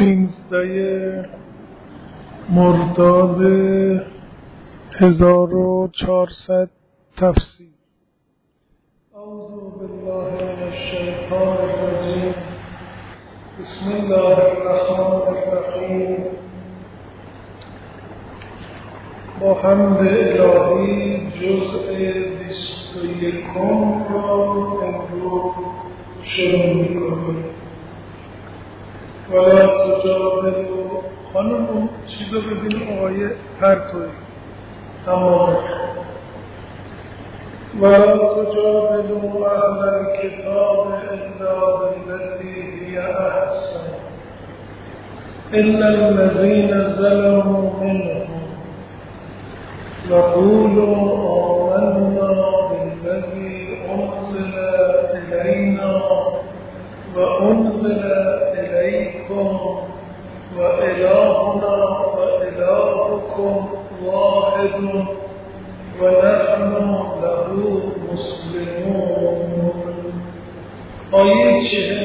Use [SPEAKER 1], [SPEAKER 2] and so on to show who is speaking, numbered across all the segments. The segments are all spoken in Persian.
[SPEAKER 1] 13 مرداد 1400 تفسیر. اعوذ بالله من الشیطان الرجیم. بسم الله الرحمن الرحیم. با حمد الهی جزء 21 را امروز شروع می‌کنیم. ولا تجادلوا خانم چیزا ببین آیه پرتوی تمام. ولا تجادلوا اهل الكتاب الا بالتي هي احسن الا الذين ظلموا منهم وقولوا آمنا بالذي انزل الينا وأنزل إليكم وإلهنا وإلهكم واحد ونحن له مسلمون. آیه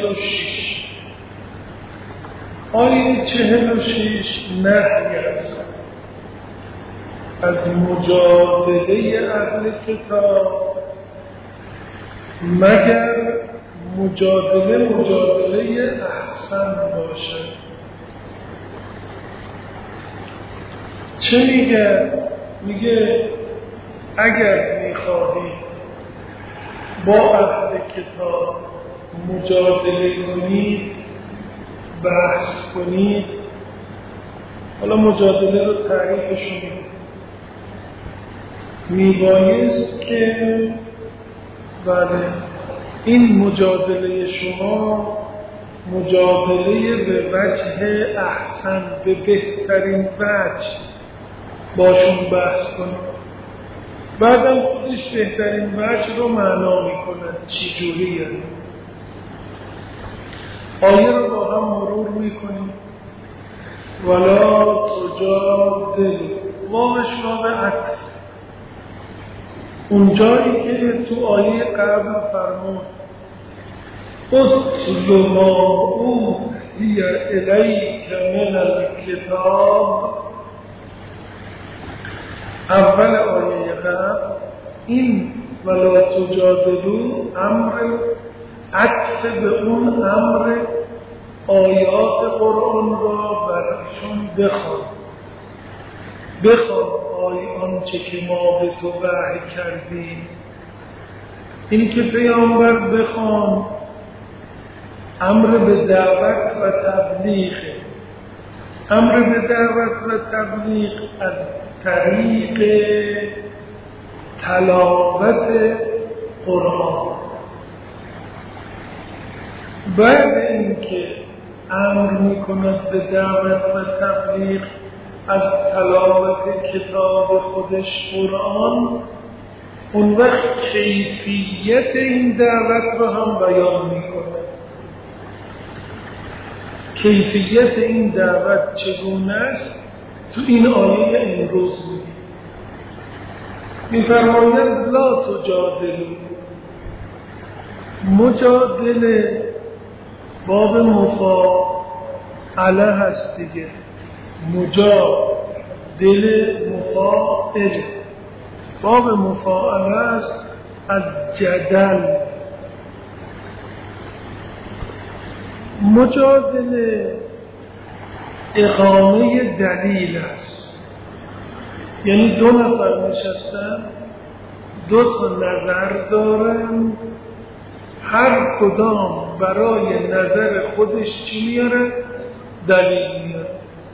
[SPEAKER 1] 46 نهی است از مجادله اهل کتاب مگر مجادله احسن باشه. چه میگه اگر میخواهی با اهل کتاب مجادله کنید، بحث کنید، حالا مجادله رو تعریفش میبایست که بله این مجادله شما مجادله به وجه احسن، به بهترین وجه باشون بحث کنید. بعدم خودش بهترین وجه رو معنا میکنه چی جوریه. آیه رو با هم مرور میکنیم. ولا تجادل واوش واو عطف، اون جایی که تو آیه قبل فرمود اتل ما اوحی الیک من الکتاب، اول آیه قبل این ولا تجادلو امر عطف به اون امر آیات قرآن را برایشون بخوان آنچه که ما به تو وحی کردیم. این که پیامبر بخوان امر به دعوت و تبلیغ، امر به دعوت و تبلیغ از طریق تلاوت قرآن. بعد اینکه امر میکند به دعوت و تبلیغ از تلاوت کتاب خودش قرآن، اون وقت کیفیت این دعوت رو هم بیان میکنه. کیفیت این دعوت چگونه است تو این آیه امروز میفرماید لا تجادلوا. مجادله باب مفاعله هست دیگه. مجادله مفاعل، باب مفاعله است از جدل. مجادله اقامه دلیل است، یعنی دو نفر نشستن، دو تا نظر دارن، هر کدام برای نظر خودش چی میاره؟ دلیل میاره.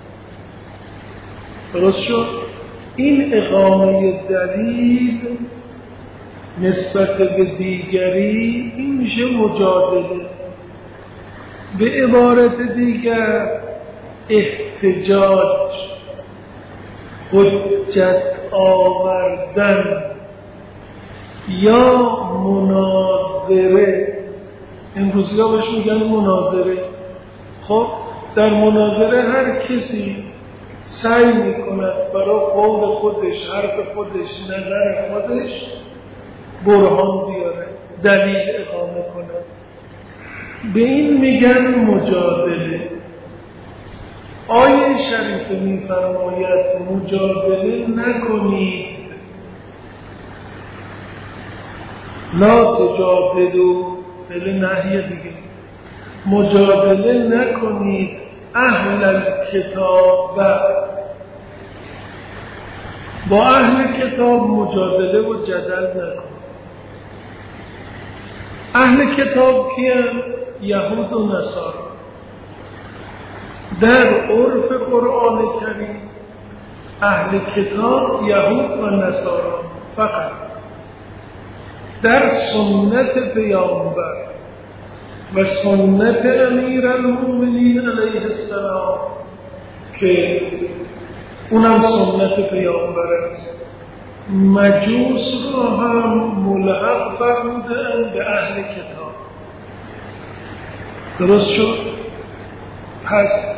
[SPEAKER 1] درست شد؟ این اقامه دلیل نسبت به دیگری این میشه مجادله. به عبارت دیگر احتجاج، حجت آوردن یا مناظره. امروزی ها بهش میگن مناظره. خب در مناظره هر کسی سعی میکند برای قول خودش، حرف خودش، نظر خودش برهان بیاره، دلیل اقامه کنه. به این میگن مجادله. آیه شریفه می‌فرماید مجادله نکنید، لا تجادلوا، فعل نهی دیگه، مجادله نکنید اهل الکتاب، با اهل کتاب مجادله و جدل نکنید. اهل کتاب کیان؟ یهود و نصارا. در عرف قرآن کریم اهل کتاب یهود و نصارا فقط. در سنت پیامبر و سنت امیرالمؤمنین علیه السلام که اونم سنت پیامبر است، مجوس را هم ملحق فرمودند به اهل کتاب. درست شد؟ پس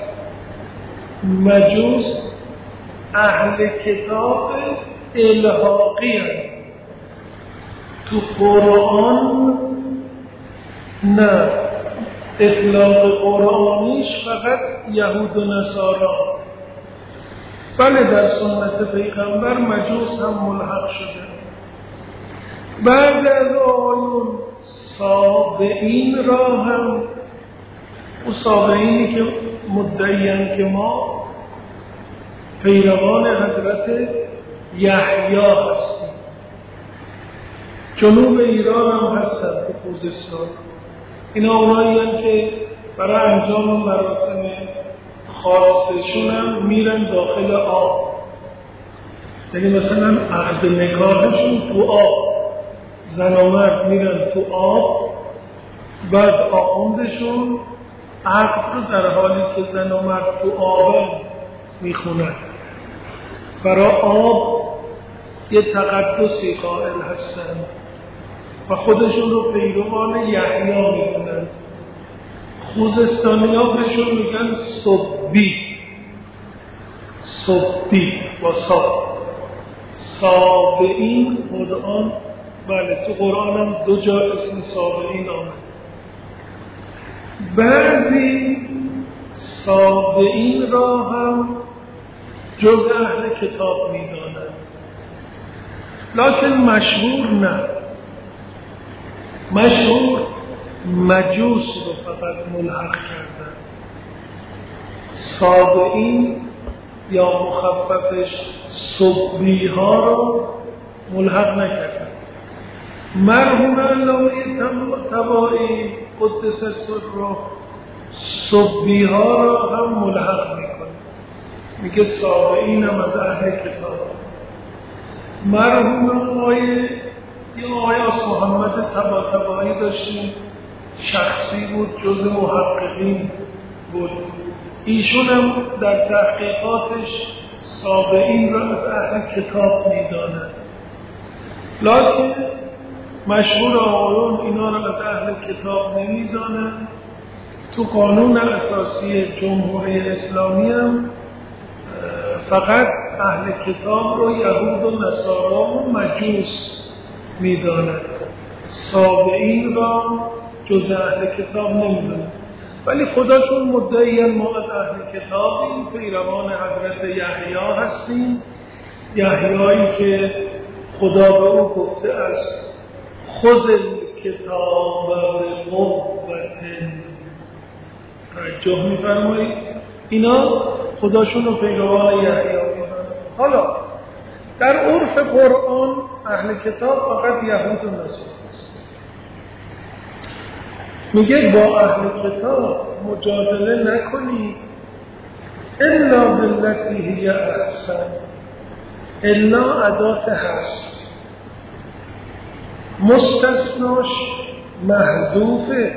[SPEAKER 1] مجوس اهل کتاب الحاقی هست، تو قرآن نه، اطلاق قرآنیش فقط یهود و نصارا. بله در سنت پیغمبر مجوس هم ملحق شده. بعد از آیون سابعین را هم، او سابعینی که مدعیان که ما پیروان حضرت یحیی هستیم، جنوب ایران هم هستن تو خوزستان، اینا اونایی که برای انجام مراسم خاصشون هم میرن داخل آب، یعنی مثلا عقد نکاحشون تو آب، زن و مرد میرن تو آب، بعد آخوندشون عقد رو در حالی که زن و مرد تو آب میخونن. برای آب یه تقدسی قائل هستن و خودشون رو پیروان یحیی میدونن. خوزستانی ها بهشون میگن صبی با سابعین. قرآن بله تو قرآن هم 2 جا اسم سابعین آمد. بعضی سابعین را هم جز اهل کتاب میدانند، لکن مشهور نه. مشهور مجوس رو فقط ملحق کردن، سابعین یا مخففش صبی ها رو ملحق نکردن. مرحوم علامه طباطبایی قدس سره صبی ها رو هم ملحق میکنه، میگه سابعین هم از اهل کتاب. مرحوم آقای آس محمد طباطبایی داشتیم، شخصی بود، جز محققین بود، ایشون هم در تحقیقاتش سابعین را از اهل کتاب میداند، لکن مشهور آقایون اینا را از اهل کتاب نمیدانند. تو قانون اساسی جمهوری اسلامی هم فقط اهل کتاب رو یهود و نصارا و مجوس میداند، سابعین را جز اهل کتاب نمیداند. ولی خداشون مدعیان ما از اهل کتابیم، پیروان حضرت یحیی هستیم، یحیایی که خدا به او گفته است خذ الکتاب بقوة. توجه می‌فرمایید؟ اینا خداشون رو پیروان یحیی می‌دونن. حالا در عرف قرآن اهل کتاب فقط یهود و نصارا است. میگه با اهل کتاب مجادله نکنید الا بالتی هی احسن. الا ادات هست، مستثناش محذوفه،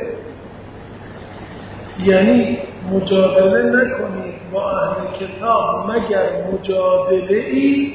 [SPEAKER 1] یعنی مجادله نکنید با اهل کتاب مگر مجادله ای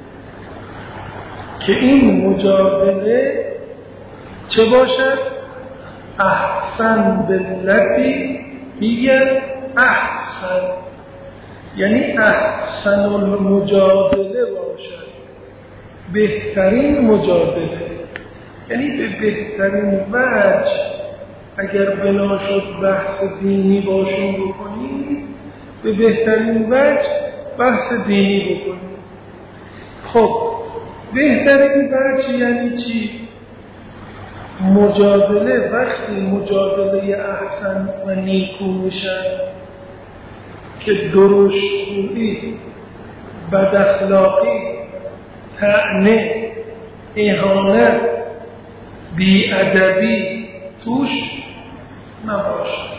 [SPEAKER 1] که این مجادله چه باشد؟ احسن باللتی هی احسن، یعنی احسن المجادله باشد، بهترین مجادله، یعنی به بهترین وجه اگر بنا شد بحث دینی باشون بکنید به بهترین وجه بحث دینی بکنیم. خب بهترین وجه یعنی چی؟ مجادله وقتی مجادله احسن و نیکو میشن که درشتگویی، بداخلاقی، طعنه، اهانت، بی‌ادبی توش نباشه.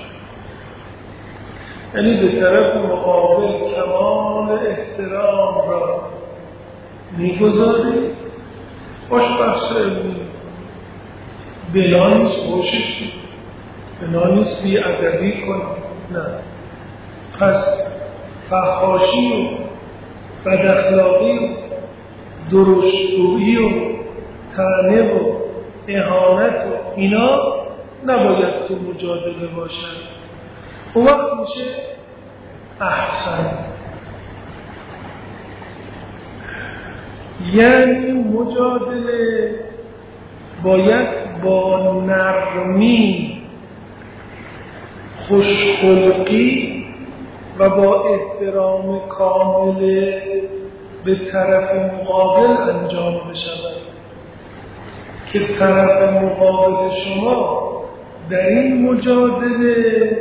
[SPEAKER 1] یعنی به طرف مقابل کمال احترام را میگذاری، باش بحث علمی، بنا نیست خوشش، بنا نیست بی‌ادبی کنی، نه. پس فحاشی و بداخلاقی و درشتگویی و طعنه و اهانت و اینا نباید تو مجادله باشن. اون وقت میشه احسن. یعنی مجادله باید با نرمی، خوشخلقی و با احترام کامل به طرف مقابل انجام بشود که طرف مقابل شما در این مجادله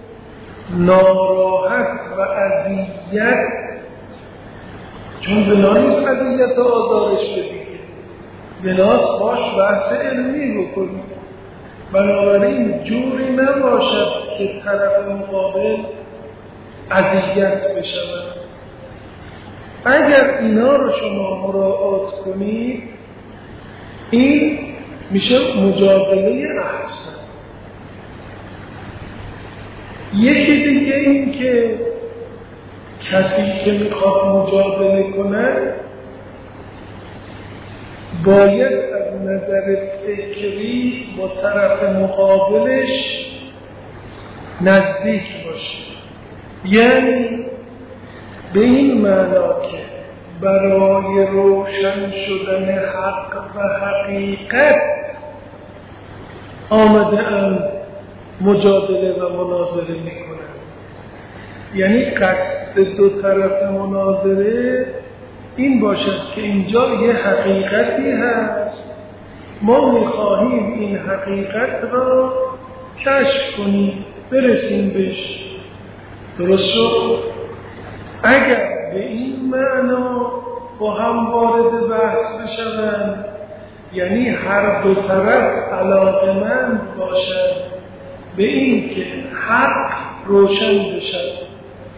[SPEAKER 1] ناراحت و اذیت، چون بنا نیست اذیت و آزارش بدی، بناست باش بحث علمی بکنی. بنابراین جوری نباشد که طرف مقابل اذیت بشود. اگر اینا رو شما مراعات کنید، این میشه مجادله احسن. یکی دیگه این که کسی که میخواد مجادله کنه باید از نظر فکری با طرف مقابلش نزدیک باشه. یعنی به این معنا که برای روشن شدن حق و حقیقت آمده‌اند مجادله و مناظره میکنند. یعنی قصد دو طرف مناظره این باشد که اینجا یه حقیقتی هست، ما میخواهیم این حقیقت را کشف کنیم، برسیم بهش. درست شد؟ اگر به این معنا با هم وارد بحث بشوند، یعنی هر دو طرف علاقه‌مند باشند به این که حق روشن بشد.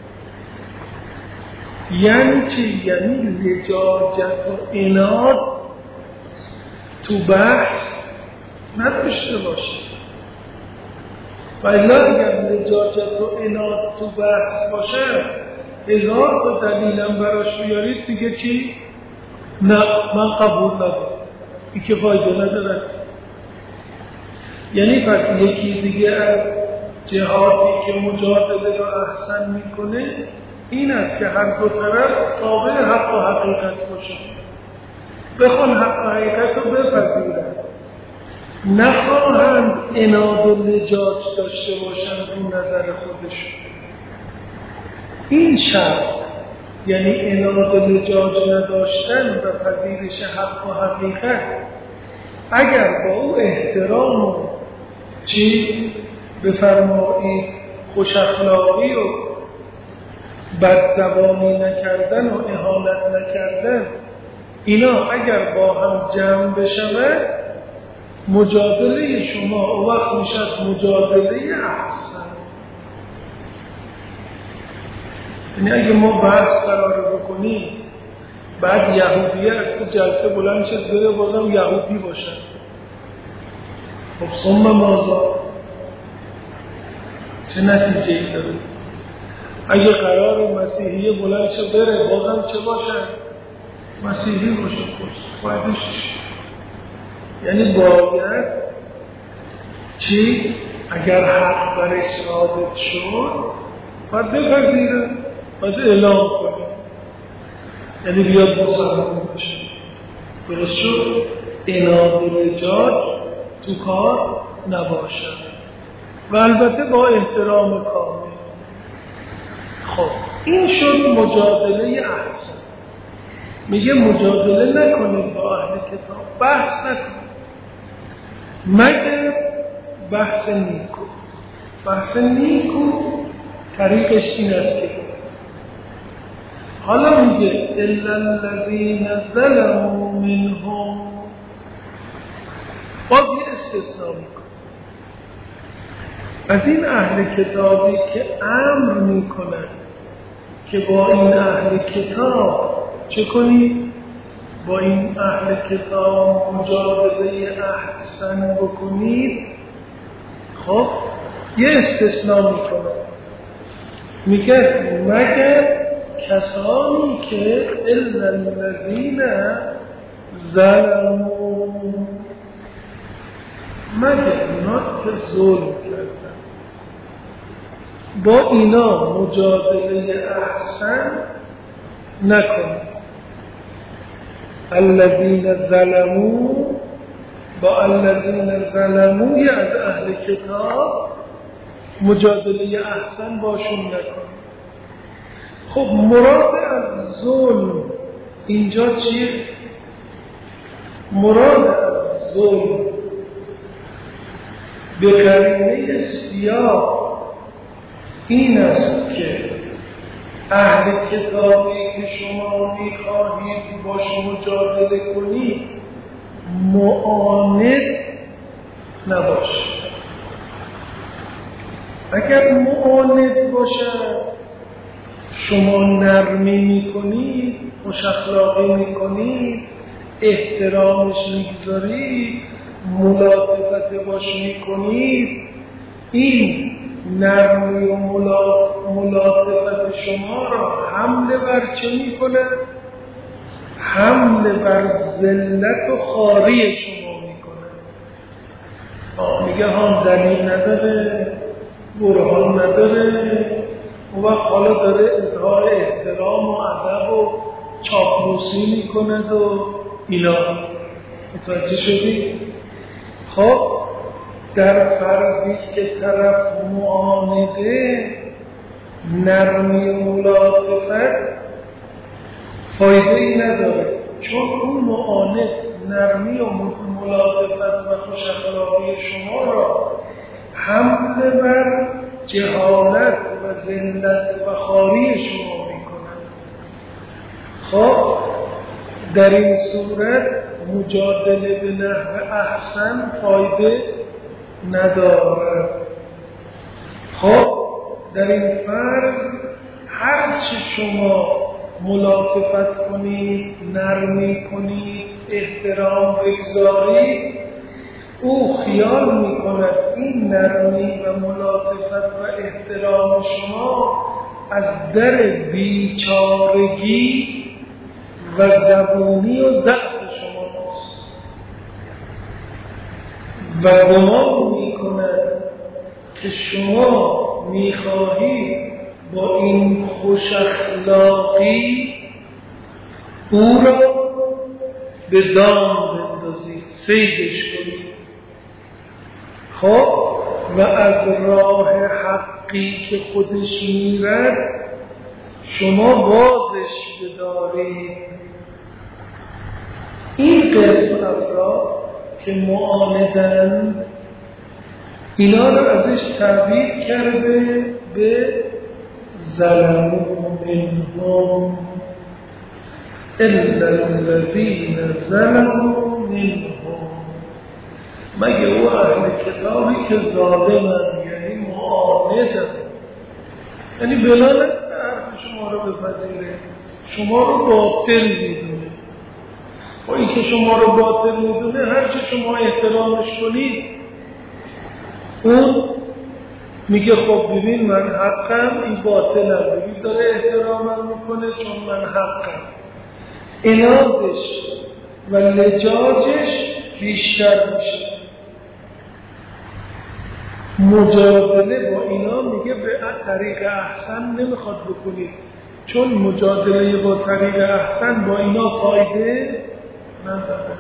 [SPEAKER 1] یعنی چی؟ یعنی لجاجت و عناد تو بحث نداشته باشه. و الا اگر لجاجت و عناد تو بحث باشه، هزار تا دلیلم براش بیارید دیگه چی؟ نه من قبول ندارم، این که فایده نداره. یعنی پس یکی دیگه از جهاتی که مجادله رو احسن میکنه این است که هر دو طرف تابع حق و حقیقت باشه، بخوان حق و حقیقت رو بپذیرن، نخواهند عناد و لجاج داشته باشند رو نظر خودشون. این شرط یعنی عناد و لجاج نداشتن و پذیرش حق و حقیقت، اگر با او احترام و چی بفرمایید خوش اخلاقی و بدزبانی نکردن و اهانت نکردن، اینا اگر با هم جمع بشود، مجادله شما او وقت میشد مجادله احسن. یعنی اگه ما بحث قرار بکنیم بعد یهودیه از تو جلسه بلند شد بره بازم یهودی باشن، خب ثم ماذا؟ چه نتیجه ای داره؟ اگه قرار مسیحیه بلند شد بره بازم چه باشن؟ مسیحی باشه. فایدهش یعنی باید چی؟ اگر حق برش ثابت شد باید بپذیره، باید اعلام کنه، یعنی بیاد مسلمان باشه. درست شد؟ عناد و لجاج تو کار نباشه و البته با احترام کامل. خب این شد مجادله احسن. میگه مجادله نکنید با اهل کتاب، بحث نکنید مگر بحث نیکو. بحث نیکو طریقش این است که حالا میگه الا الذین ظلموا منهم، باز یه استثناء میکنه از این اهل کتابی که امر میکنن که با این اهل کتاب چه کنید؟ با این اهل کتاب مجادله احسن بکنید. خب یه استثناء میکنه، میگه مگر کسانی که الا الذین ظلموا، مگر اینا که ظلم کردن، با اینا مجادله احسن نکنید. الذین ظلموا، با الذین ظلموا از اهل کتاب مجادله احسن باشون نکنید. خب مراد از ظلم اینجا چیه؟ مراد از ظلم به قرینه سیاق این است که اهل کتابی که شما میخواهید باش مجادله کنید معاند نباشد. اگر معاند باشد، شما نرمی میکنید، خوش اخلاقی میکنید، احترامش میگذارید، ملاطفت باش میکنید، این نرمی و ملاطفت شما را حمله بر چه میکنه؟ حمله بر ذلت و خواری شما میکنه. میگه هم دلیل نداره، برهان نداره، اون وقت حالا داره اظهار احترام و ادب و چاپلوسی میکنه و اینا. متوجه شدی؟ خب در فرضی که طرف معانده، نرمی و ملاطفت فایده ای نداره، چون اون معاند نرمی و ملاطفت و خوش اخلاقی شما را حمله بر جهالت و ذلت و خواری شما میکنند. خب در این صورت مجادله به نحو احسن فایده ندارد. خب در این فرض هرچی شما ملاطفت کنید، نرمی کنید، احترام بگذارید، او خیال میکند این نرمی و ملاطفت و احترام شما از در بیچارگی و زبونی و ضعف شماست و گمان میکند که شما میخواهید با این خوش اخلاقی او را به دام بندازید، صیدش کنید. خب و از راه حقی که خودش میرد شما بازش بدارید. این قسم افراد که معاندن، اینا رو ازش تعبیر کرده به ظلموا منهم الا الذین ظلموا منهم، مگه او اهل کتابی که ظالمن، یعنی معاندن، یعنی بلا نکنه حرف شما رو بپذیره، شما رو باطل میدونه. و این که شما رو باطل میدونه، هرچه شما احترامش کنید اون میگه خب ببین من حقم، این باطلم، ببین داره احترامم میکنه چون من حقم. انادش و لجاجش بیشتر میشه. مجادله با اینا میگه به طریق احسن نمیخواد بکنید، چون مجادله با طریق احسن با اینا فایده نداره.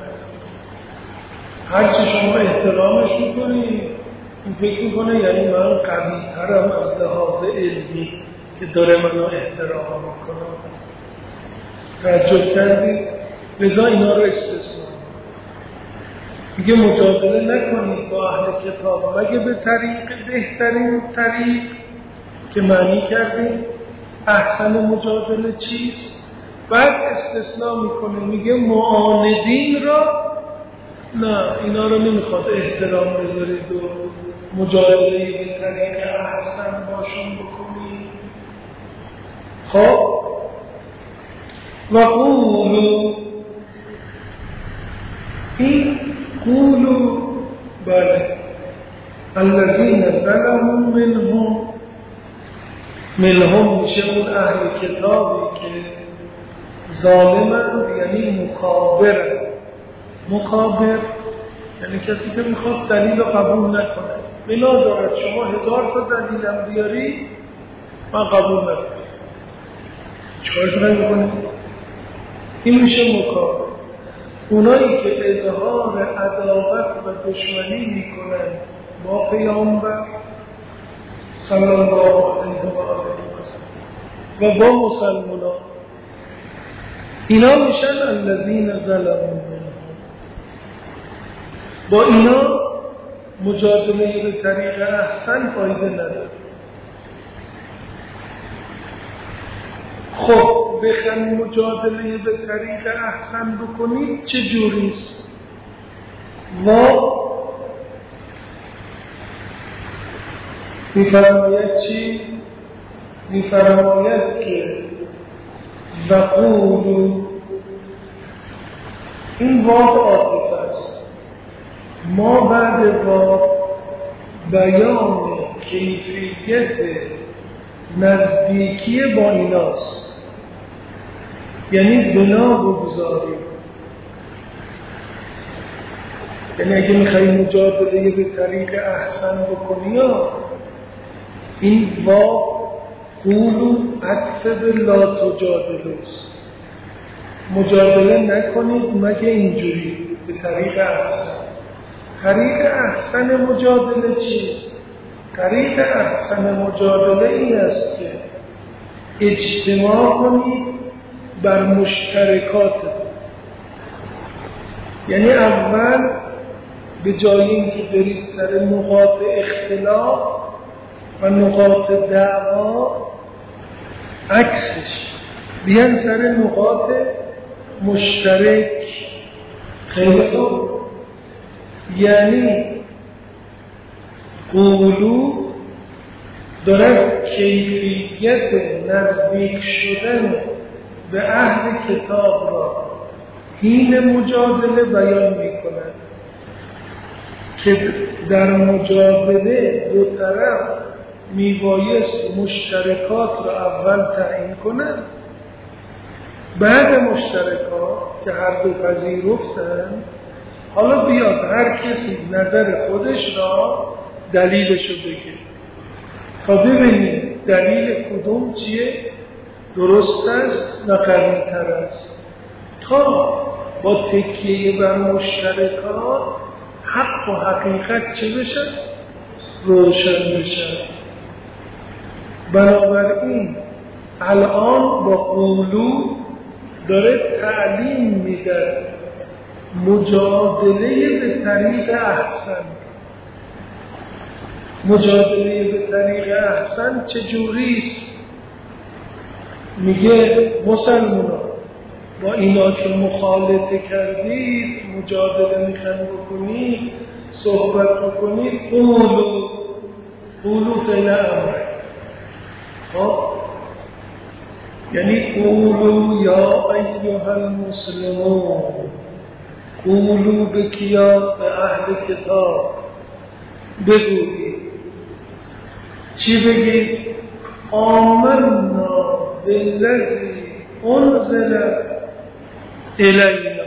[SPEAKER 1] هرچی شما احترامش میکنید این فکر میکنه یعنی من قوی ترم از لحاظ علمی، که داره منو احترام میکنه. تعجب کردید؟ لذا اینا رو استثنا میگه مجادله نکنید با اهل کتاب مگه به طریق بهترین طریق که معنی کردیم. احسن مجادله چیست؟ بعد استثناء میکنه میگه معاندین را نه، اینا رو نمیخواد احترام بذارید و مجادله به طریق احسن باشون بکنید. خب و قولو، این قولو بله الذین ظلموا منهم میشه اون اهل کتابی که ظالمند، یعنی مکابرند. مکابر یعنی کسی که میخواد دلیل رو قبول نکنه. بنا دارد شما 1000 تا دلیلم بیاری من قبول نکنم. چیکارش نمی‌کنه؟ این میشه مکابر. اونایی که اظهار عداوت و دشمنی میکنن با پیامبر صلی الله علیه و آله و با مسلمانان، اینا میشن الذین ظلموا منهم. با اینا مجادله به طریق احسن فایده نداره. خب بخواید مجادله به طریق احسن بکنید چه جوریست؟ و میفرماید چی؟ میفرماید که وقولو، این واو عاطفه است. ما بعد واو بیان کیفیت نزدیکی با ایناست، یعنی بنا بگذاریم. یعنی اگه میخوایی مجادله به طریق احسن بکنی یا این واو قولو عطف به لا تجادلوست. مجادله نکنید مگه اینجوری به طریق احسن. طریق احسن مجادله چیست؟ طریق احسن مجادله این است که اجتماع کنید بر مشترکات. یعنی اول به جای اینکه برید سر نقاط اختلاف و نقاط دعوا، عکسش بیان سر نقاط مشترک. خیلی خوب. یعنی قولو دارد کیفیت نزدیک شدن به اهل کتاب را حین مجادله بیان می کند که در مجادله دو طرف میبایست مشترکات را اول تعیین کنند، بعد مشترکات که هر دو پذیرفتند حالا بیاد هر کسی نظر خودش را دلیلش رو بگه تا ببینیم دلیل کدوم چیه، درست است و قوی تر است، تا با تکیه بر مشترکات حق و حقیقت چه بشه؟ روشن بشه. بنابراین الان با قولو داره تعلیم میده مجادله به طریق احسن. مجادله به طریق احسن چجوریست؟ میگه مسلمانان با اینا که مخالطه کردید، مجادله میخواین بکنید، صحبت بکنید، قولو فعل امر. خب یعنی قولو یا ایها المسلمون، قولو به کیا؟ به اهل کتاب بگویید. چی بگید؟ آمنا بالذی انزل الینا.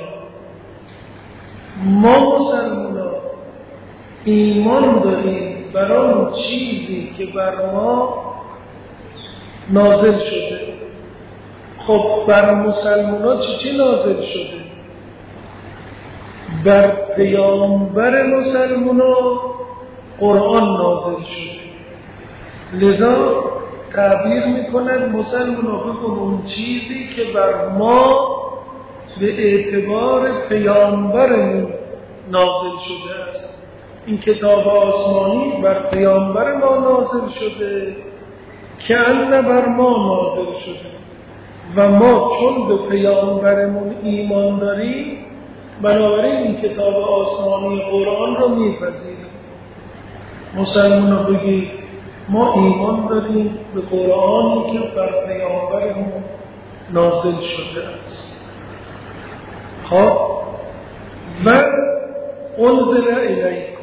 [SPEAKER 1] ما مسلمانان ایمان داریم بر آن چیزی که بر ما نازل شده. خب بر مسلمانان چی نازل شده؟ بر پیامبر مسلمانان قرآن نازل شده. لذا تعبیر میکنند مسلمان بگو اون چیزی که بر ما به اعتبار پیامبرمون نازل شده است. این کتاب آسمانی بر پیامبر ما نازل شده که ان بر ما نازل شده و ما چون به پیامبرمون ایمان داریم بنابراین این کتاب آسمانی قرآن رو میپذیریم. مسلمان ها بگید ما ایمان داریم به قرآنی که بر پیامبرمون نازل شده است. خب و انزل الیکم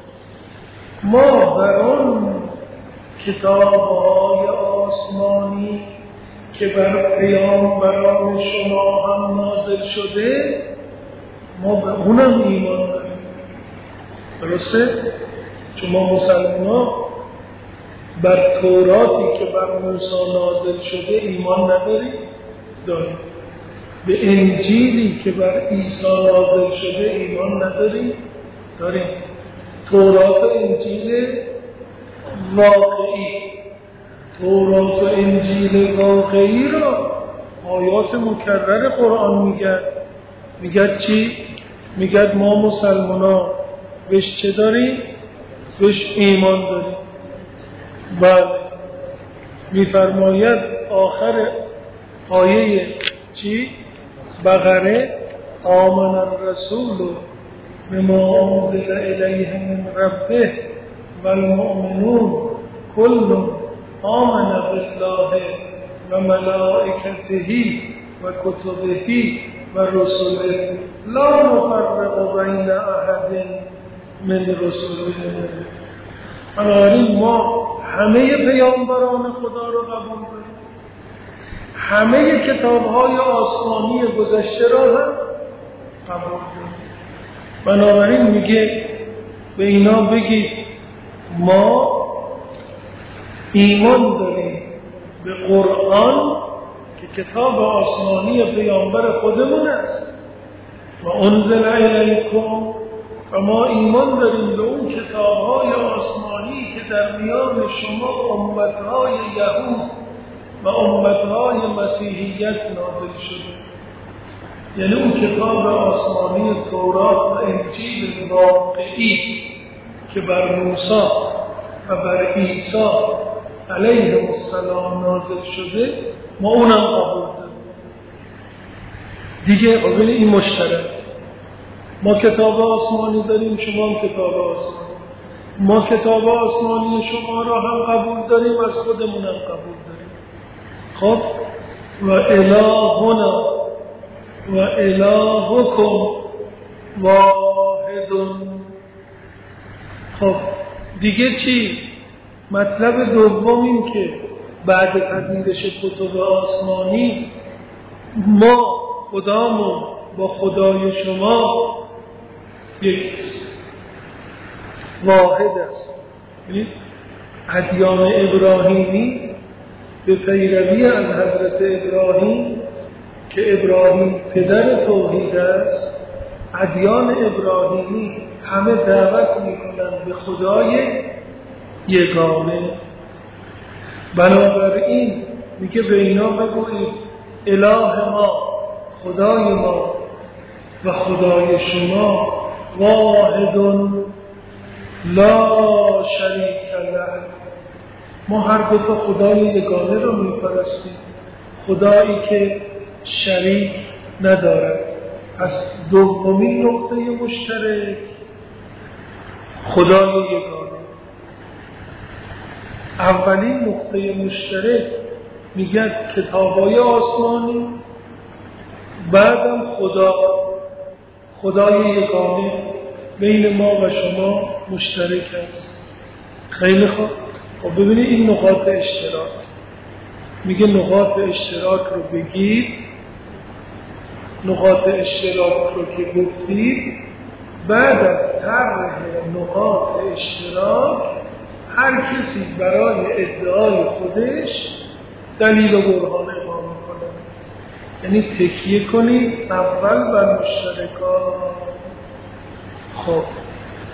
[SPEAKER 1] ما بر آن کتاب‌های آسمانی که بر پیامبران شما هم نازل شده ما به اونم ایمان داریم. درسته؟ چون ما مسلمان بر توراتی که بر موسی نازل شده ایمان نداریم؟ داریم. به انجیلی که بر عیسی نازل شده ایمان نداریم؟ داریم. تورات و انجیل واقعی، تورات و انجیل واقعی را آیات مکرر قرآن میگه چی؟ میگه ما مسلمان ها بهش چه داریم؟ بهش ایمان داریم. و میفرماید آخر آیه چی؟ بقره آمن الرسول بما انزل الیه من ربه والمؤمنون كل آمن بالله و ملائکته و کتبه و رسله لا نفرق بین احد من رسله. بنابراین ما همه پیامبران خدا رو قبول داریم، همه کتاب‌های آسمانی گذشته را هم قبول داریم. بنابراین میگه به اینا بگید ما ایمان داریم به قرآن که کتاب آسمانی پیامبر خودمون است و انزل الیکم و ما ایمان داریم به اون کتاب‌های آسمانی که در میان شما امت‌های یهود و امت‌های مسیحیت نازل شده. یعنی اون کتاب آسمانی تورات و انجیل واقعی که بر موسی و بر عیسی علیه السلام نازل شده ما اونم قبول داریم. دیگه قابل این مشترک ما کتاب آسمانی داریم، شما هم کتاب آسمانی، ما کتاب آسمانی شما را هم قبول داریم، از خودمون هم قبول داریم. خب و الهنا و الهکم واحد. خب دیگه چی؟ مطلب دوم این که بعد پذیرش کتب آسمانی ما خدامون با خدای شما یکیست، واحد است. یعنی ادیان ابراهیمی به پیروی از حضرت ابراهیم که ابراهیم پدر توحید است، ادیان ابراهیمی همه دعوت میکنند به خدای یگانه. بنابراین میگه به اینا بگویید اله ما، خدای ما و خدای شما واحد لا شریک له. ما هر دو تا خدای یگانه رو میپرستیم، خدایی که شریک ندارد. پس دومین نقطه مشترک خدای یگانه. اولین نقطه مشترک میگه کتابای آسمانی، بعدم خدای یگانه بین ما و شما مشترک است. خیلی خوب. خب ببینید این نقاط اشتراک، میگه نقاط اشتراک رو بگید. نقاط اشتراک رو که گفتید، بعد از طرح نقاط اشتراک هر کسی برای ادعای خودش دلیل و برهان اقامه کنه. یعنی تکیه کنید اول بر مشترکان. خب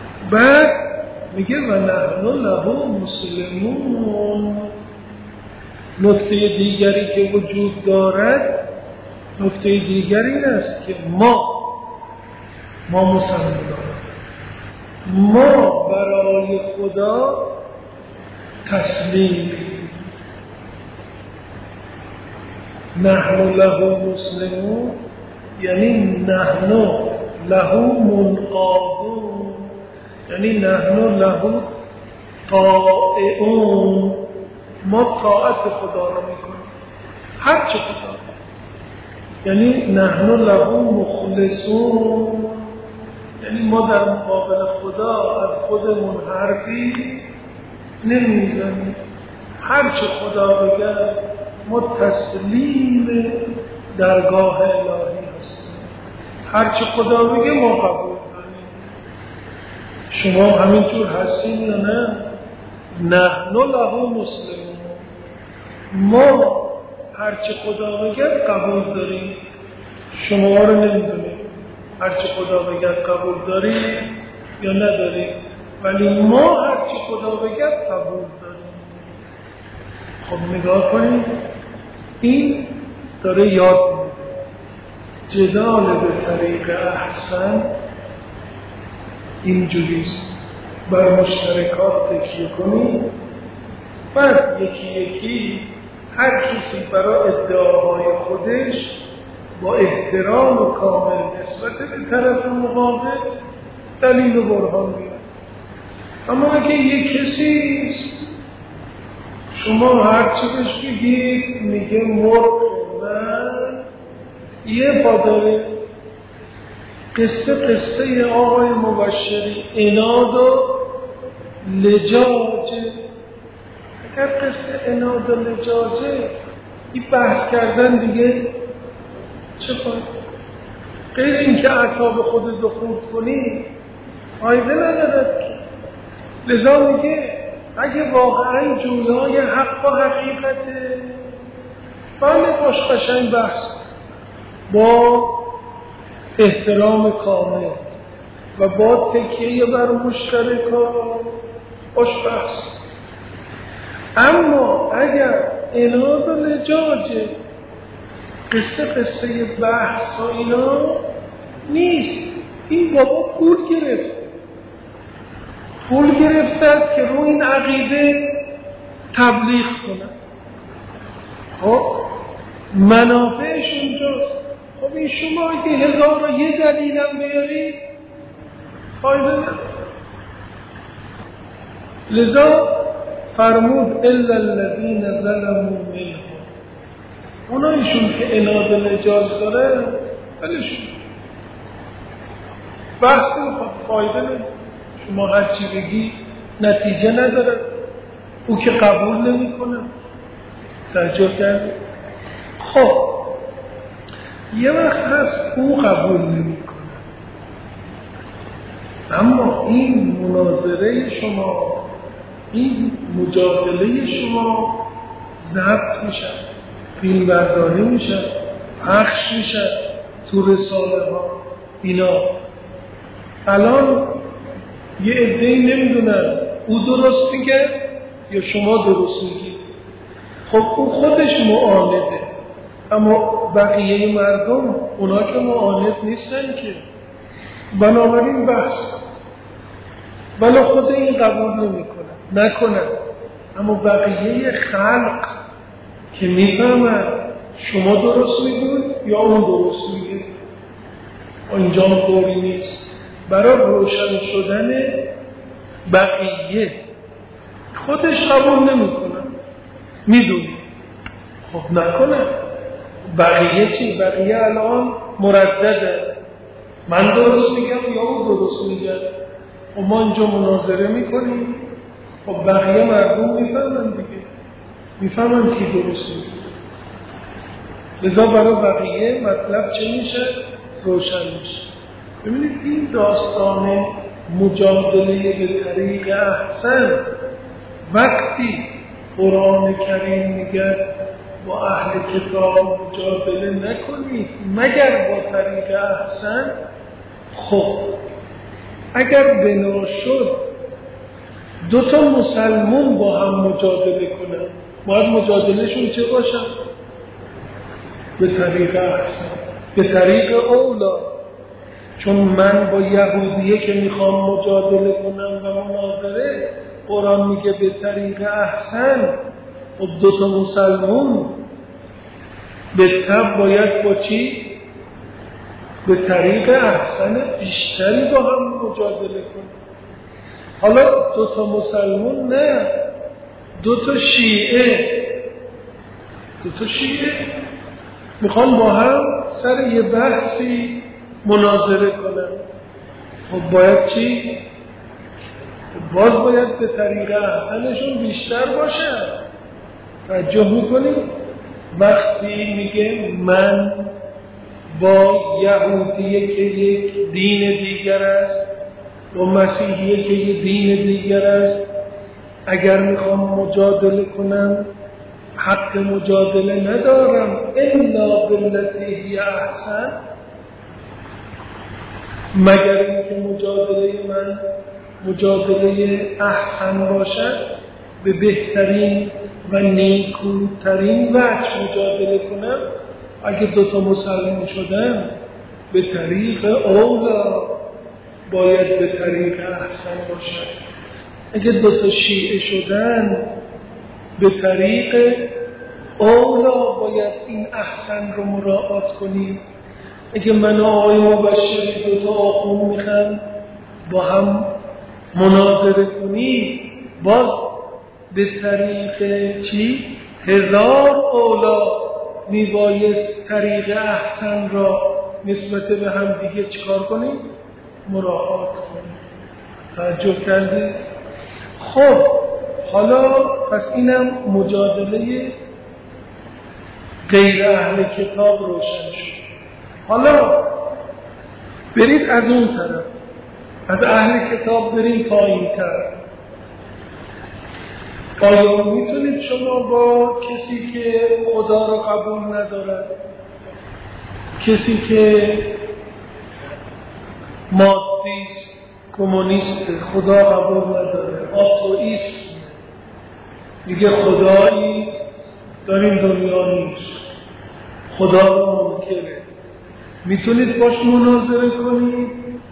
[SPEAKER 1] بعد میگه و نحن له مسلمون. نکته دیگری که وجود دارد، نکته دیگری این است که ما مسلمانان ما برای خدا تسلیم، نحن له مسلمون، یعنی نحن له منقادون، یعنی نحن له طائعون، ما طاعت خدا را میکنیم هر چه خدا، یعنی نحن له مخلصون، یعنی ما در مقابل خدا از خودمون حرفی نمیزنیم، هر چه خدا بگه ما تسلیم درگاه الهی هستیم، هر چه خدا بگه ما قبول کنیم. شما همینطور هستین یا نه؟ نحن له مسلمون، ما هر چه خدا بگه قبول داریم، شما رو نمیدونیم هر چه خدا بگه قبول داریم یا نداریم، ولی ما هر چه خدا بگه قبول داریم. خب نگاه کنید، این داره یاد میده جدال به طریق احسن اینجوریست، بر مشترکات تکیه کنید، بعد یکی یکی هر کسی برای ادعاهای خودش با احترام و کامل نسبت به طرف مقابل دلیل و برهان میاد. اما اگه یک کسی شما هرچی بهش بگید میگه مرغ من یه پاداره، قصه آقای مبشری اناد و لجاجه. اگر قصه اناد و لجاجه این بحث کردن دیگه چه کنید؟ غیر اینکه اعصاب خودت رو خورد کنی فایده ندارد که. لذا میگه اگه واقعا جویای حق و حقیقته بله باش قشنگ بحث با احترام کامل و با تکیه بر مشترکان باش بحث. اما اگر اناد و لجاجه قصه بحث و اینا نیست، این بابا پول گرفته است که رو این عقیده تبلیغ کنن. خب منافعش اونجاست. خب این شما اگه 1001 دلیلم بیارید فایده نداره. لذا فرمود الا الذین ظلموا منهم، اونایشون که اناد لجاج داره ولیشون بحث فایده نداره. شما هرچی بگی نتیجه نداره، او که قبول نمی کنه. توجه کرده؟ خب یه وقت هست او قبول نمی کنه، اما این مناظره شما، این مجادله شما ضبط میشه، فیلم برداری میشه، پخش میشه تو رساله ها. اینا الان یه عده‌ای نمیدونن او درست میگه یا شما درست میگی. خب او خودش معانده، اما بقیه مردم اونا که معاند نیستن که. بنابراین بحث ولی خود این قبول نکنن، اما بقیه خلق که میفهمن شما درست میگوید یا اون درست میگه، اینجا طوری نیست. برای روشن شدن بقیه خودش قبول نمیکنه، میدونی. خب نکنه. بقیه چی؟ بقیه الان مردده، من درست میگم یا اون درست میگه. و ما اینجا مناظره میکنیم، خب بقیه مردم میفهمن دیگه، میفهمن کی درست میگه. لذا برای بقیه مطلب چه میشه؟ روشن میشه. ببینید این داستان مجادله به طریق احسن، وقتی قرآن کریم میگه با اهل کتاب مجادله نکنید مگر با طریق احسن. خب اگر بنا شد 2 مسلمان با هم مجادله کنن، باید مجادلهشون چه باشن؟ به طریق احسن، به طریق اولا. چون من با یهودیه که میخوام مجادله کنم و مناظره، قرآن میگه به طریق احسن. و دوتا مسلمون به طب باید با چی؟ به طریق احسن بیشتری با هم مجادله کنیم. حالا دوتا مسلمون نه، دوتا شیعه میخوان با هم سر یه بحثی مناظره کنن. خب باید چی؟ باز باید به طریق احسنشون بیشتر باشه. توجه میکنیم وقتی میگه من با یهودیه که یک دین دیگر است و مسیحیه که یک دین دیگر است، اگر میخوام مجادله کنم حق مجادله ندارم الا بالتی هی احسن، مگر اینکه مجادله من مجادله احسن باشد، به بهترین و نیکوترین وجه مجادله کنم. اگه دوتا مسلمان شدن به طریق اولا باید به طریق احسن باشد. اگه دوتا شیعه شدن به طریق اولا باید این احسن رو مراعات کنیم. اگه من و آقای مبشری دوتا آخون میخوان با هم مناظره کنیم، باز به طریق چی؟ 1000 اولا میبایست طریق احسن را نسبت به هم دیگه چیکار کنیم؟ مراعات کنیم. توجه کردید؟ خب حالا پس اینم مجادله غیر اهل کتاب روشن شد. حالا برید از اون طرف، از اهل کتاب برید پایین تر. آیا میتونید شما با کسی که خدا را قبول ندارد، کسی که مادیست، کمونیست، خدا قبول نداره، آتئیست، میگه خدایی در این دنیا نیست، خدا رو منکره، میتونید باش مناظره کنید؟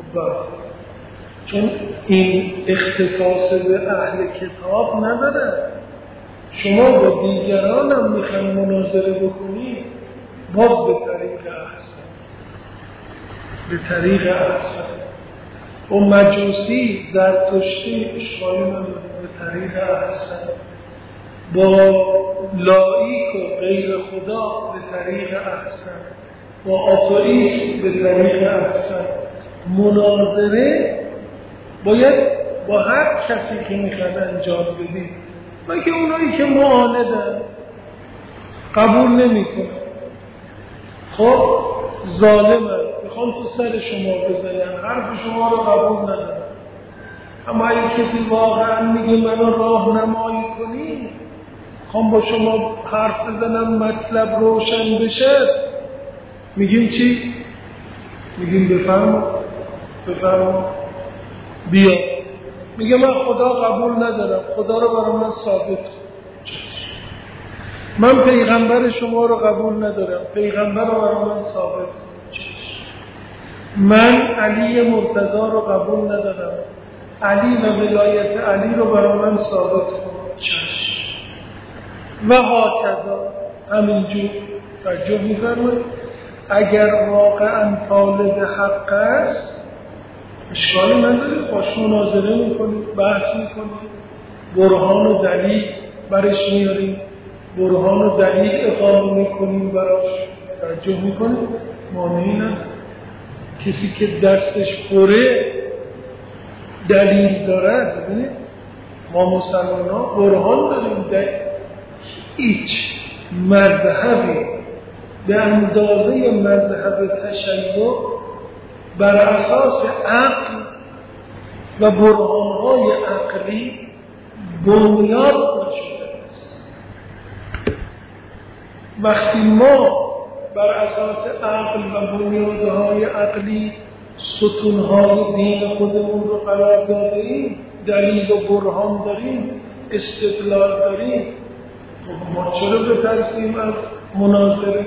[SPEAKER 1] چون این اختصاص به اهل کتاب نداره. شما با دیگران هم میخوان مناظره بکنید، باز به طریق احسن، به طریق احسن. و مجوسی زرتشتی اشکالی نداره، به طریق احسن. با لاییک و غیر خدا به طریق احسن. با آتئیسم به طریق احسن. مناظره باید با هر کسی که میخواد انجام بدید، و که اونایی که معاندن قبول نمیکنن، خب ظالمن، میخوان تو سر شما بزنن، حرف شما رو قبول ندارن. اما اگه کسی واقعا میگه منو راهنمایی کنی، میخوام با شما حرف بزنم مطلب روشن بشه، میگیم چی؟ میگیم بفرما بیا. میگه من خدا قبول ندارم، خدا رو برای من ثابت کن. من پیغمبر شما رو قبول ندارم، پیغمبر رو برای من ثابت کن. من علی مرتضی رو قبول ندارم، علی و ولایت علی رو برای من ثابت کن. و هاکذا همینجور. توجه می‌فرمایید؟ اگر واقعا طالب حق است اشکالی نداره، باش مناظره میکنید، بحث میکنید، برهان و دلیل برش میارید، برهان و دلیل اقامه میکنید براش. توجه میکنید؟ مانعی نداره. کسی که دستش پره دلیل داره، ببینید ما مسلمان ها برهان داریم. هیچ مذهبی به اندازه مذهب تشیع بر اساس عقل و برهان‌های عقلی بنیاد نشده است. وقتی ما بر اساس عقل و بنیادهای عقلی ستونهای دین خودمون رو قرار دادیم، دلیل و برهان داریم، استدلال داریم، ما چرا بترسیم از مناظره؟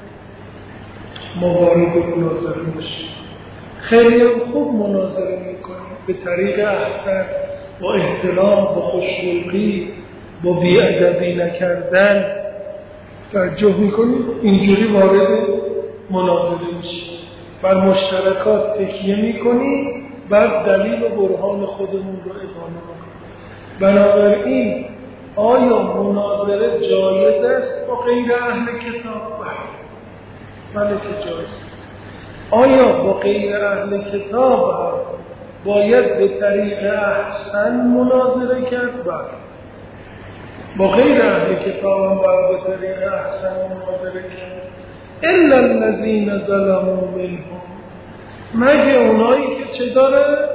[SPEAKER 1] ما وارد مناظره میشیم، خیلی هم خوب مناظره میکنیم، به طریق احسن، با احترام، با خوشخلقی، با بی‌ادبی نکردن توجه میکنیم، اینجوری وارد مناظره میشیم، بر مشترکات تکیه میکنیم، بعد دلیل و برهان خودمون رو ادامه میکنیم. بنابراین آیا مناظره جایز است با غیر اهل کتاب؟ بله که جایز. آیا با غیر اهل کتاب باید به طریق احسن مناظره کرد؟ بله. با غیر اهل کتاب هم باید به طریق احسن مناظره کرد. الا الذین ظلموا منهم، مگه اونایی که چه داره؟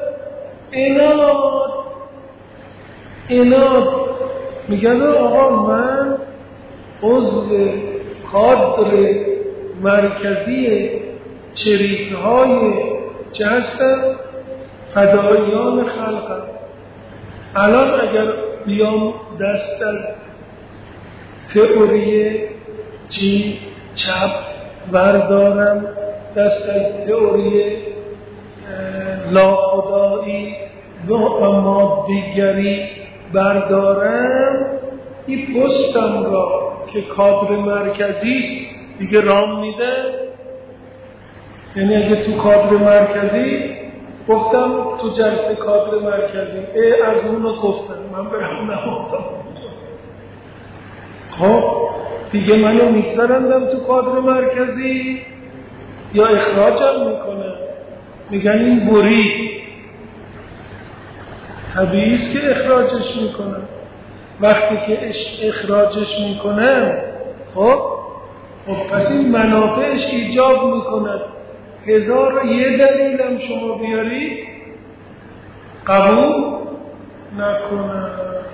[SPEAKER 1] ایناد میگن آقا من عضو کادر مرکزی چریک‌های چه هستن؟ فداییان خلقم. الان اگر بیام دست از تئوری چپ بردارم، دست از تئوری لاخدایی و مادیگری بردارم، این پستم را که کادر مرکزی است دیگه رام میده. یعنی اگه تو کادر مرکزی گفتم تو جلسه کادر مرکزی از اون رو گفتم من برم نمازم، خب دیگه منو میگذارندم تو کادر مرکزی یا اخراجم میکنه؟ میگن این برید. طبیعی است که اخراجش میکنن. وقتی که اخراجش میکنن خب پس این منافعش ایجاب میکند. 1001 دلیل هم شما بیاری قبول نکنن.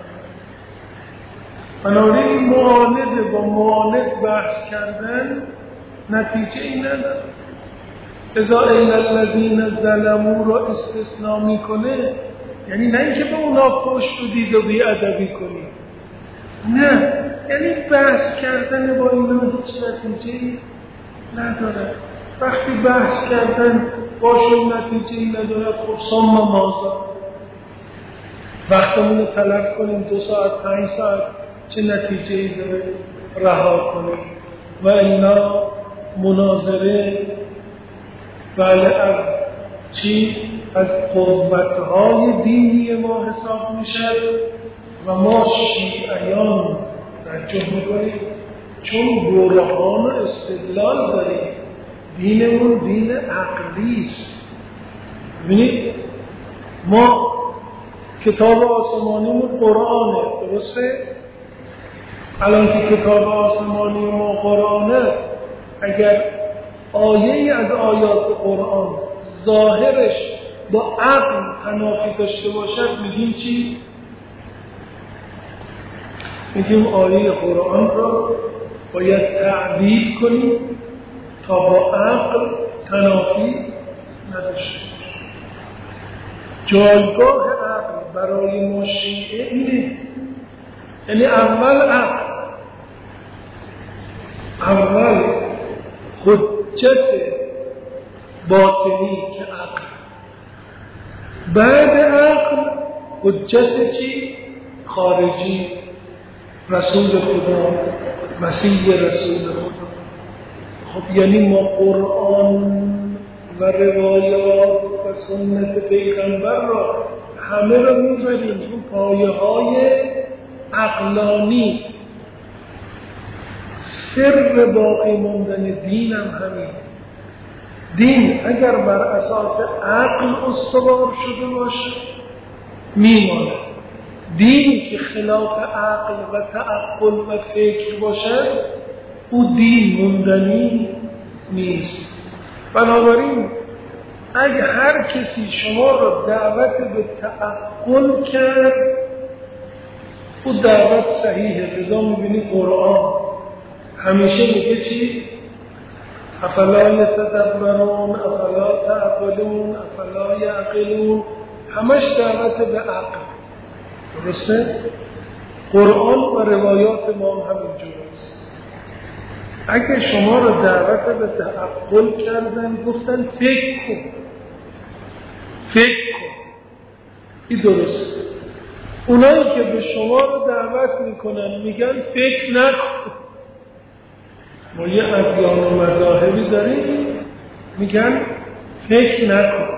[SPEAKER 1] بنابراین معاند با معاند بحث کردن نتیجه این نداره. اذا الا الذین ظلموا رو استثناء میکنه، یعنی نه اینکه به اونا پشت و دید و بی‌ادبی کنی، نه، یعنی بحث کردن با اینا هیچ نتیجه‌ای نداره. وقتی بحث کردن باشون نتیجه‌ای نداره، خب صم مازا وقتمون رو تلف کنیم 2 ساعت 5 ساعت چه نتیجه‌ای داره؟ رها کنیم. و اینا مناظره بله از چی؟ از قوت‌های دینی ما حساب میشه و ما شیعیان توجه میکنیم چون برهان و استدلال داریم. دینمون دین عقلی است. ببینید ما کتاب آسمانیمون قرآنه، درسته؟ الان که کتاب آسمانی ما قرآن است، اگر آیه‌ای از آیات قرآن ظاهرش با عقل تنافی داشته باشد میگیم چی؟ میگیم آیه قرآن را باید تعبیر کنیم تا با عقل تنافی نداشته باشه. جایگاه عقل برای ما شیعه اینه، یعنی اول عقل، اول حجت باطنی که عقل، بعد عقل حجت چی؟ خارجی، رسول خدا، مسیح رسول خدا. خب یعنی ما قرآن و روایات و سنت پیغمبر را همه را می‌ذاریم این پایه های عقلانی. سر باقی موندن دین هم همین. دین اگر بر اساس عقل استوار شده باشه میماند. دین که خلاف عقل و تعقل و فکر باشه او دین موندنی نیست. بنابراین اگر هر کسی شما را دعوت به تعقل کرد او دعوت صحیحه. لذا میبینی قرآن همیشه میگه چی؟ افلا یتدبرون افلا تعقلون افلا یعقلون، همش دعوت به عقل. درسته؟ قرآن و روایات ما هم همینجوریست. اگه شما رو دعوت به تعقل کردن، گفتن فکر کن، این درست. اونایی که به شما رو دعوت میکنن میگن فکر نکن. ما یه ادیان و مذاهبی داریم میگن فکر نکن،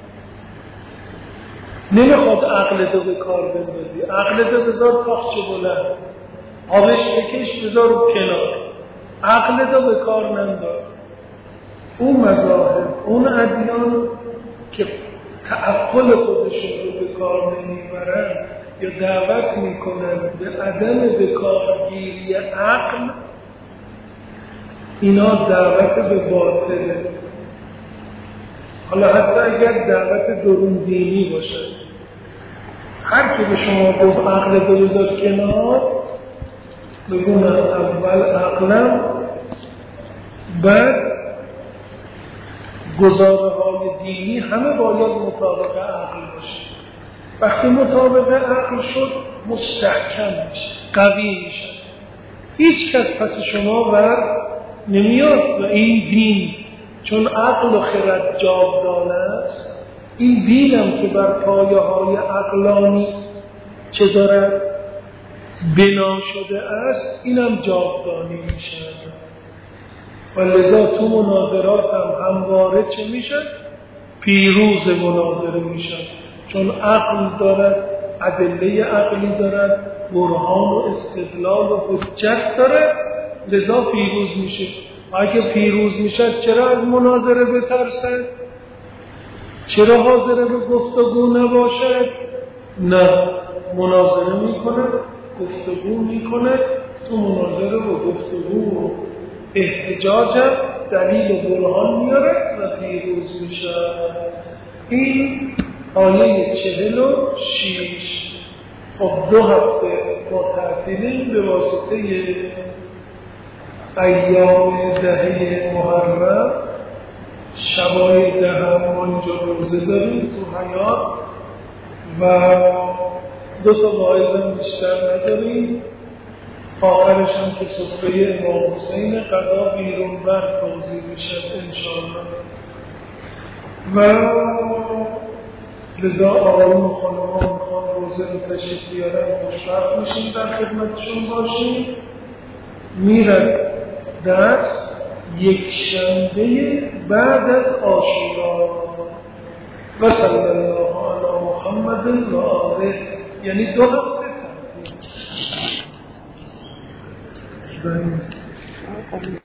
[SPEAKER 1] نمیخواد عقلتو به کار بندازی، عقلتو بذار تاخچه بلند، آبش بکش بذار کنار، عقلتو به کار ننداز. اون مذاهب، اون ادیان که تعقل خودشون رو به کار نمیبرن یا دعوت میکنن به عدم به کارگیری عقل، اینا دعوت به باطله. حالا حتی اگر دعوت درون دینی باشه، هر که به شما گفت عقل بذار کنار، بگو من اول عقلم، بعد گزاره‌های دینی همه باید مطابق عقل باشه. وقتی مطابق عقل شد مستحکم میشه، قوی میشه، هیچ کس پس شما بر نمیاد. و این دین چون عقل و خرد جاودانه است، این دینم که بر پایه‌های عقلانی چه دارد بنا شده است، اینم جاودانی میشه. و لذا تو مناظرات هم همواره چه میشه؟ پیروز مناظره میشه، چون عقل دارد، ادله عقلی دارد، برهان و استدلال و حجت دارد، لذا پیروز میشه. اگه پیروز میشه چرا از مناظره بترسد؟ چرا حاضر به گفتگو نباشد؟ نه، مناظره میکنه، گفتگو میکنه. تو مناظره و گفتگو و احتجاج دلیل و برهان میاره و پیروز میشه. این آیه 46. خب 2 هفته با تعطیلیم به واسطه ایام دهه محرم، شبای دهم ما اینجا روزه داریم تو حیات و 2 تا واعظ بیشتر نداریم. آخرش هم که سفره امام حسین قضا بیرون بر توضیح میشه انشاءالله. و لذا آقایون و خانمان میخوان روزه رو تشریف بیارن، خوشبخت میشیم در خدمتشون باشیم. میرن درس یک شنبه بعد از عاشورا. و صلی الله علی محمد و آله، یعنی 2 هفته تعطیل.